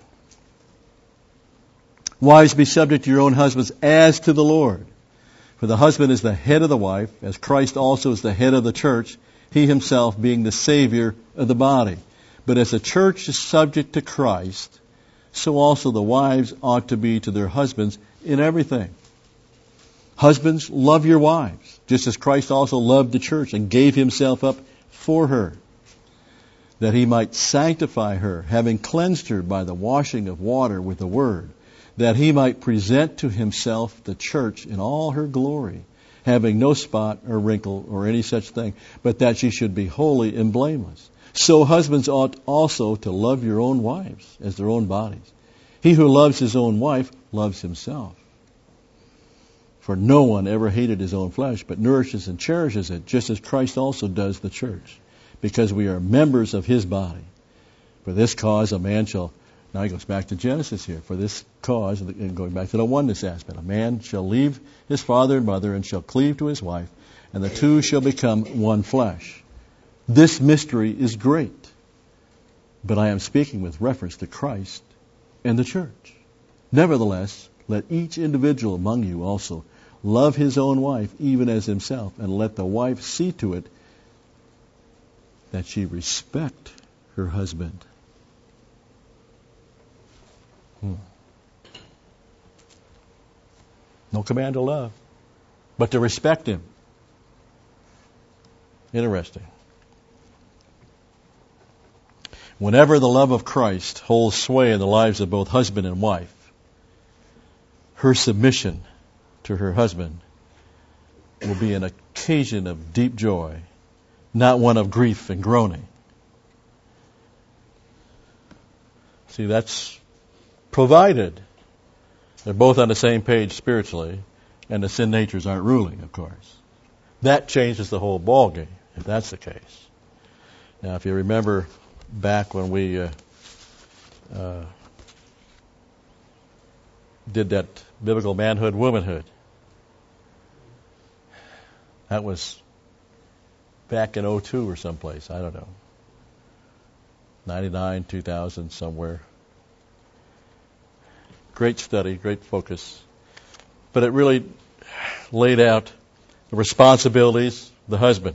Wives, be subject to your own husbands as to the Lord. For the husband is the head of the wife, as Christ also is the head of the church, he himself being the Savior of the body. But as the church is subject to Christ, so also the wives ought to be to their husbands in everything. Husbands, love your wives, just as Christ also loved the church and gave himself up for her, that he might sanctify her, having cleansed her by the washing of water with the word, that he might present to himself the church in all her glory, having no spot or wrinkle or any such thing, but that she should be holy and blameless. So husbands ought also to love your own wives as their own bodies. He who loves his own wife loves himself. For no one ever hated his own flesh, but nourishes and cherishes it, just as Christ also does the church, because we are members of his body. For this cause a man shall, now he goes back to Genesis here, for this cause, and going back to the oneness aspect, a man shall leave his father and mother and shall cleave to his wife, and the two shall become one flesh. This mystery is great, but I am speaking with reference to Christ and the church. Nevertheless, let each individual among you also love his own wife even as himself, and let the wife see to it that she respect her husband. Hmm. No command to love, but to respect him. Interesting. Whenever the love of Christ holds sway in the lives of both husband and wife, her submission to her husband will be an occasion of deep joy, not one of grief and groaning. See, that's provided they're both on the same page spiritually, and the sin natures aren't ruling, of course. That changes the whole ballgame, if that's the case. Now, if you remember back when we uh, uh, did that biblical manhood, womanhood, that was back in oh two or someplace, I don't know. ninety-nine, two thousand, somewhere. Great study, great focus. But it really laid out the responsibilities of the husband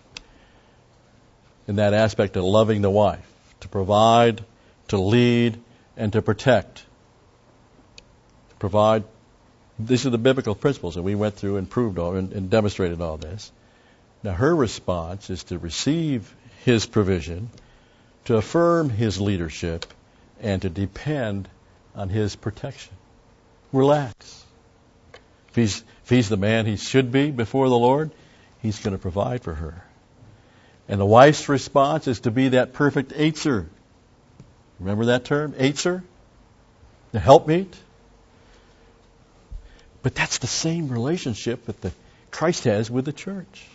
in that aspect of loving the wife, to provide, to lead, and to protect. To provide. These are the biblical principles that we went through and proved all and, and demonstrated all this. Now her response is to receive his provision, to affirm his leadership, and to depend on his protection. Relax. If he's, if he's the man he should be before the Lord, he's going to provide for her. And the wife's response is to be that perfect Eitzer. Remember that term? Eitzer? The helpmeet? But that's the same relationship that the Christ has with the church.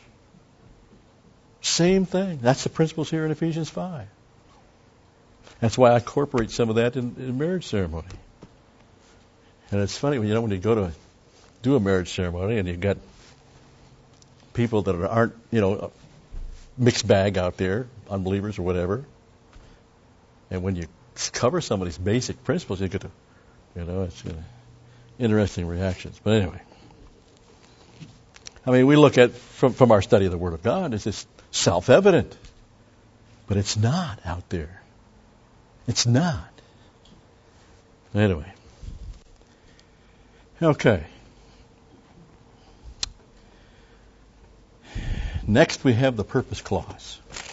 Same thing. That's the principles here in Ephesians five. That's why I incorporate some of that in, in marriage ceremony. And it's funny, you know, when you go to do a marriage ceremony and you've got people that aren't, you know, a mixed bag out there, unbelievers or whatever, and when you cover some of these basic principles, you get to, you know, it's uh, interesting reactions. But anyway, I mean, we look at, from, from our study of the Word of God, it's just self-evident. But it's not out there. It's not. Anyway. Okay. Next we have the purpose clause.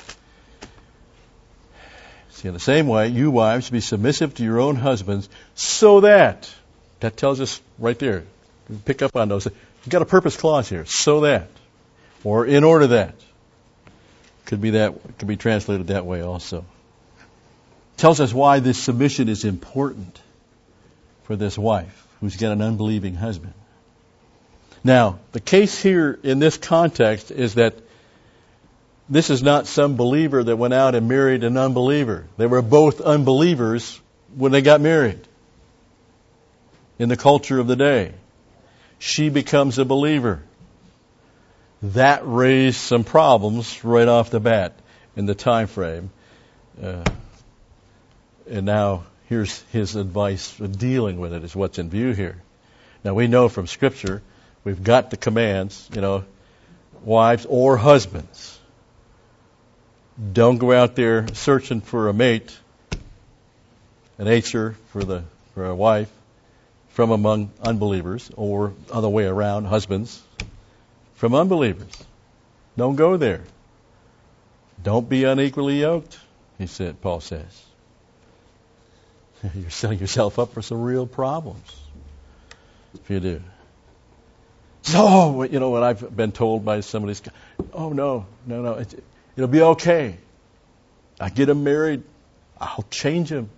See, in the same way, you wives be submissive to your own husbands, so that, that tells us right there, pick up on those. You've got a purpose clause here, so that, or in order that. Could be that, could be translated that way also. Tells us why this submission is important for this wife who's got an unbelieving husband. Now, the case here in this context is that this is not some believer that went out and married an unbeliever. They were both unbelievers when they got married. In the culture of the day, she becomes a believer. That raised some problems right off the bat in the time frame. Uh, And now, here's his advice for dealing with it, is what's in view here. Now, we know from Scripture, we've got the commands, you know, wives or husbands. Don't go out there searching for a mate, an Eitzer for, the, for a wife, from among unbelievers, or other way around, husbands, from unbelievers. Don't go there. Don't be unequally yoked, he said, Paul says. You're setting yourself up for some real problems if you do. So, you know what I've been told by some of these guys, oh, no, no, no, it, it'll be okay. I get him married, I'll change him.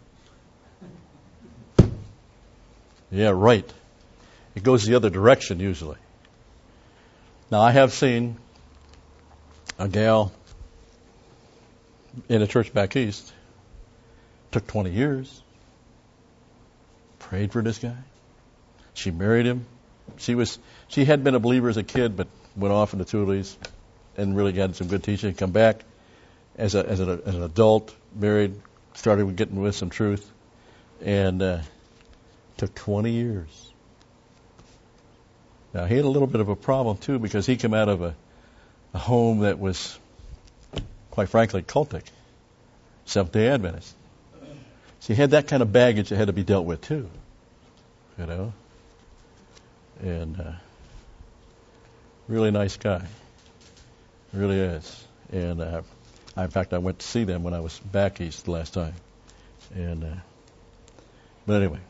Yeah, right. It goes the other direction usually. Now, I have seen a gal in a church back east, took twenty years. Prayed for this guy. She married him. She was she had been a believer as a kid, but went off into Tules and really got some good teaching. Come back, as a as, a, as an adult, married, started getting with some truth, and uh, took twenty years. Now he had a little bit of a problem too, because he came out of a, a home that was, quite frankly, cultic, Seventh-day Adventist. So he had that kind of baggage that had to be dealt with too, you know. And uh, really nice guy, really is. And uh, I, in fact, I went to see them when I was back east the last time. And uh, but anyway,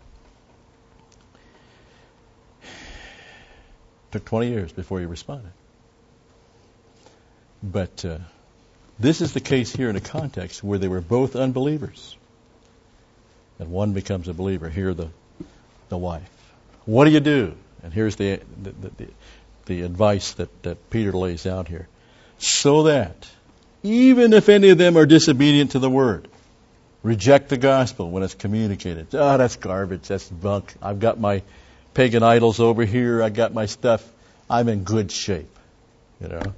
took twenty years before he responded. But uh, this is the case here in a context where they were both unbelievers, and one becomes a believer. Here, the the wife. What do you do? And here's the the, the, the advice that, that Peter lays out here. So that, even if any of them are disobedient to the word, reject the gospel when it's communicated. Oh, that's garbage. That's bunk. I've got my pagan idols over here. I got my stuff. I'm in good shape. You know.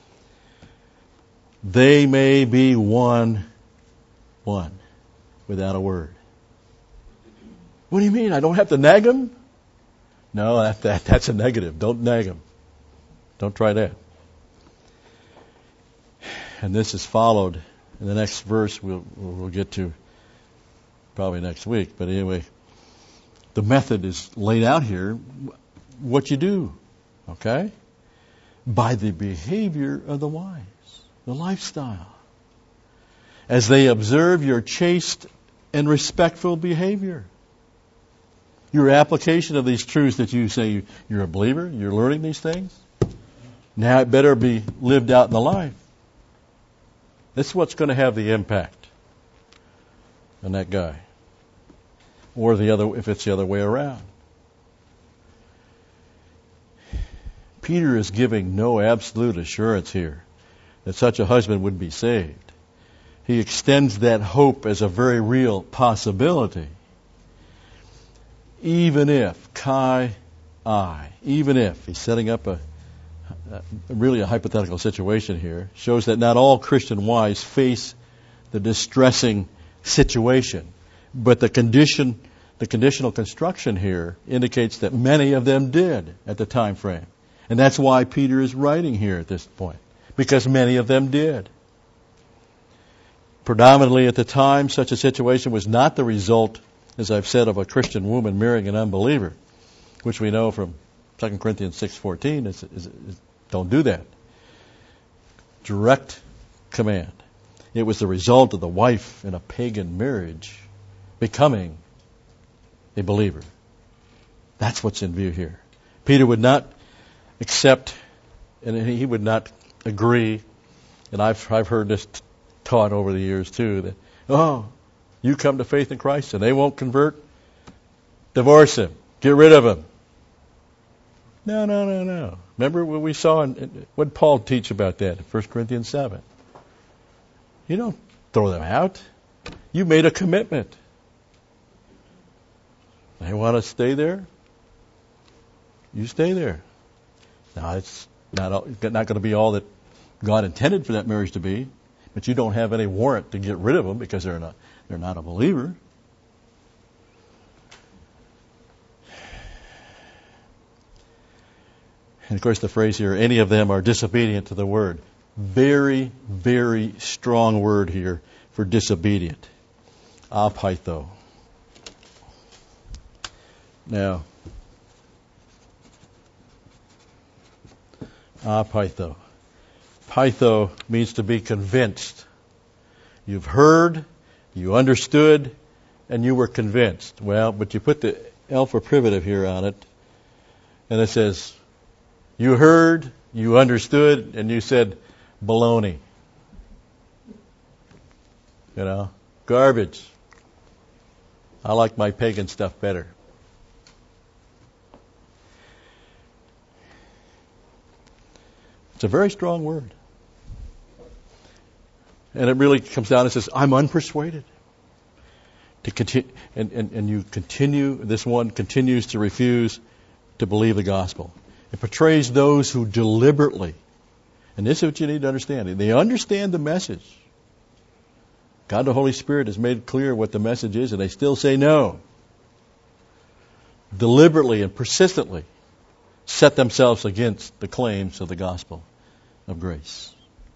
They may be one, one, without a word. What do you mean? I don't have to nag them? No, that, that that's a negative. Don't nag them. Don't try that. And this is followed in the next verse we'll, we'll get to probably next week. But anyway, the method is laid out here. What you do, okay? By the behavior of the wives, the lifestyle. As they observe your chaste and respectful behavior. Your application of these truths that you say you're a believer, you're learning these things. Now it better be lived out in the life. This is what's going to have the impact on that guy. Or the other, if it's the other way around. Peter is giving no absolute assurance here that such a husband would be saved. He extends that hope as a very real possibility. Even if, Kai, I, even if, he's setting up a, a really a hypothetical situation here, shows that not all Christian wives face the distressing situation. But the condition, the conditional construction here indicates that many of them did at the time frame. And that's why Peter is writing here at this point. Because many of them did. Predominantly at the time, such a situation was not the result, as I've said, of a Christian woman marrying an unbeliever, which we know from Second Corinthians six fourteen is, is, is don't do that. Direct command. It was the result of the wife in a pagan marriage becoming a believer. That's what's in view here. Peter would not accept, and he would not agree, and I've I've heard this t- taught over the years too, that, oh, you come to faith in Christ and they won't convert, divorce him, get rid of him. No, no, no, no. Remember what we saw, in, in, what did Paul teach about that in First Corinthians seven? You don't throw them out. You made a commitment. They want to stay there? You stay there. Now, it's not, all, not going to be all that God intended for that marriage to be, but you don't have any warrant to get rid of them because they're not, they're not a believer. And of course the phrase here, any of them are disobedient to the word. Very, very strong word here for disobedient. Apaitho. Now, apaitho. Pytho means to be convinced. You've heard, you understood, and you were convinced. Well, but you put the alpha privative here on it, and it says, you heard, you understood, and you said, baloney. You know, garbage. I like my pagan stuff better. It's a very strong word. And it really comes down and says, I'm unpersuaded. To continue, and, and, and you continue, this one continues to refuse to believe the gospel. It portrays those who deliberately, and this is what you need to understand, they understand the message. God the Holy Spirit has made clear what the message is, and they still say no. Deliberately and persistently set themselves against the claims of the gospel of grace.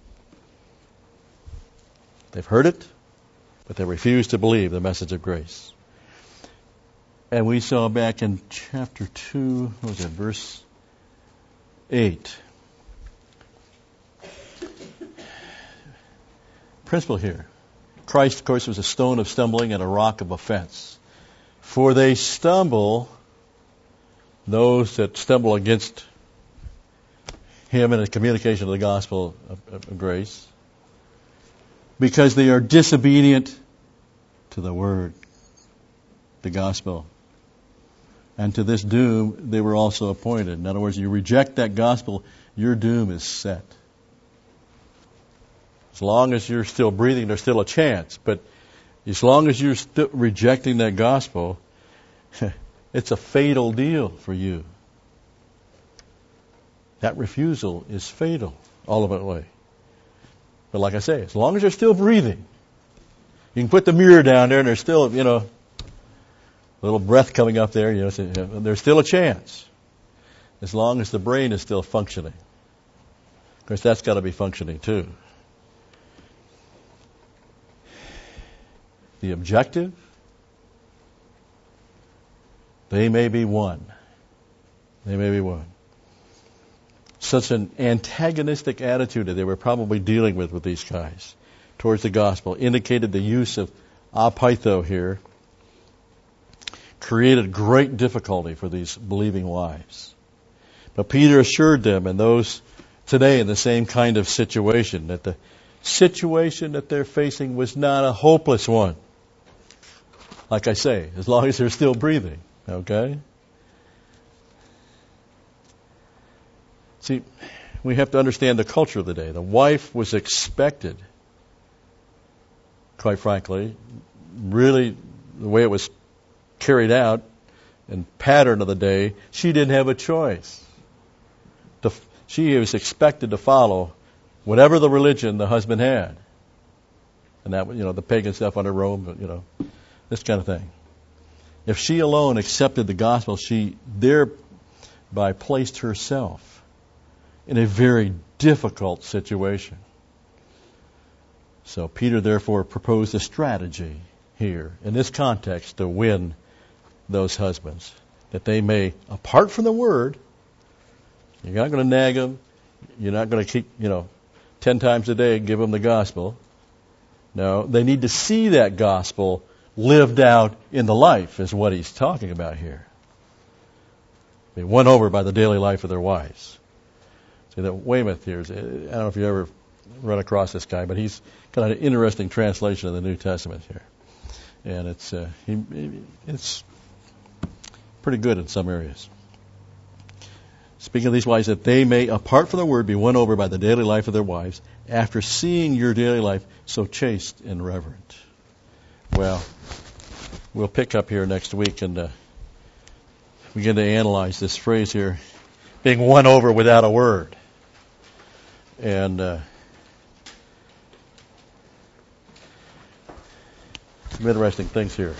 They've heard it, but they refuse to believe the message of grace. And we saw back in chapter two, what was it, verse eight. Principle here. Christ, of course, was a stone of stumbling and a rock of offense. For they stumble, those that stumble against him in the communication of the gospel of, of grace, because they are disobedient to the word, the gospel. And to this doom they were also appointed. In other words, you reject that gospel, your doom is set. As long as you're still breathing, there's still a chance. But as long as you're still rejecting that gospel, it's a fatal deal for you. That refusal is fatal, ultimately. But like I say, as long as you're still breathing, you can put the mirror down there and there's still, you know, a little breath coming up there, you know, there's still a chance. As long as the brain is still functioning. Of course, that's got to be functioning too. The objective, they may be one. They may be one. Such an antagonistic attitude that they were probably dealing with with these guys towards the gospel indicated the use of apaitho here created great difficulty for these believing wives. But Peter assured them and those today in the same kind of situation that the situation that they're facing was not a hopeless one. Like I say, as long as they're still breathing, okay? See, we have to understand the culture of the day. The wife was expected, quite frankly, really the way it was carried out and pattern of the day, she didn't have a choice. To, she was expected to follow whatever the religion the husband had. And that, you know, the pagan stuff under Rome, you know, this kind of thing. If she alone accepted the gospel, she thereby placed herself in a very difficult situation. So Peter therefore proposed a strategy here in this context to win those husbands, that they may, apart from the word, you're not going to nag them, you're not going to keep, you know, ten times a day give them the gospel. No, they need to see that gospel lived out in the life is what he's talking about here. They won over by the daily life of their wives. See, that Weymouth here, is, I don't know if you ever run across this guy, but he's got an interesting translation of the New Testament here. And it's uh, he, it's pretty good in some areas. Speaking of these wives, that they may, apart from the word, be won over by the daily life of their wives, after seeing your daily life so chaste and reverent. Well, we'll pick up here next week and uh, begin to analyze this phrase here, being won over without a word. And uh, some interesting things here.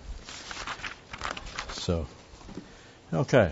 So, okay.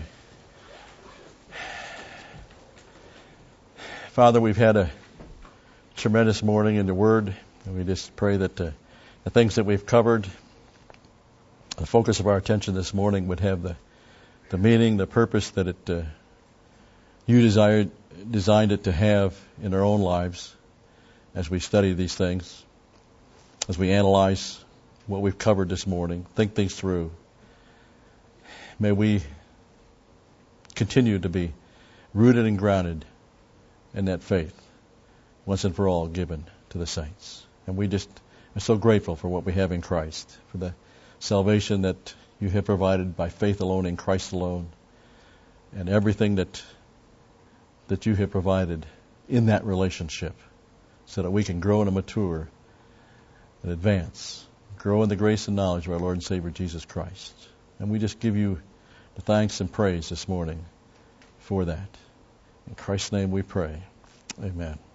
Father, we've had a tremendous morning in the Word, and we just pray that uh, the things that we've covered, the focus of our attention this morning would have the, the meaning, the purpose that it uh, you desired, designed it to have in our own lives as we study these things, as we analyze what we've covered this morning, think things through. May we continue to be rooted and grounded in that faith, once and for all given to the saints. And we just are so grateful for what we have in Christ, for the salvation that you have provided by faith alone in Christ alone, and everything that that you have provided in that relationship, so that we can grow and mature and advance, grow in the grace and knowledge of our Lord and Savior Jesus Christ. And we just give you the thanks and praise this morning for that. In Christ's name we pray. Amen.